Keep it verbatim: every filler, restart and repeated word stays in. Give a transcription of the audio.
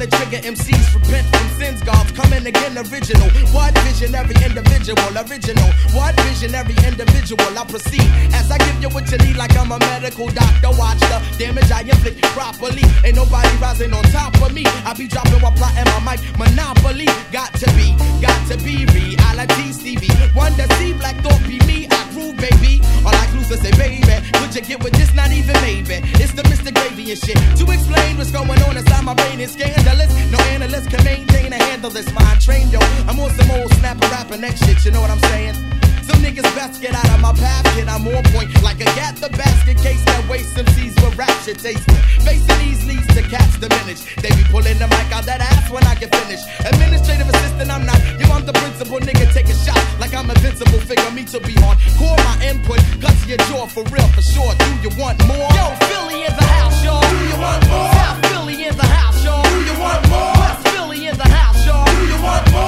the trigger, M Cs repent from sins, gods coming again original. What visionary individual, original. What visionary individual, I proceed as I give you what you need like I'm a medical doctor. Watch the damage I inflict properly. Ain't nobody rising on top of me. I be dropping while plotting my mic monopoly. Got to be, got to be reality, Stevie. One to see black thought be me, I prove, baby. All I clues to say, baby, could you get with this? Not even maybe. It's the Mister Gravy and shit. To explain what's going on inside my brain is scandalous. No analyst can maintain and handle this. Mind trained, yo. I'm on some old snapper rapping next shit, you know what I'm saying? Some niggas best get out of my path, kid, I'm on point. Like a gat the basket case that waste M Cs with rap shit tasting. Facing these leads to cats diminish. They be pulling the mic out that ass when I get finished. Administrative assistant, I'm not. Yo, I'm the principal nigga, take a shot like I'm invincible. Figure me to be on. Core my input, cut to your jaw for real, for sure. Do you want more? Yo, Philly in the house, y'all. Do you want more? South Philly in the house, y'all. Do you want more? West Philly in the house, y'all. Do you want more?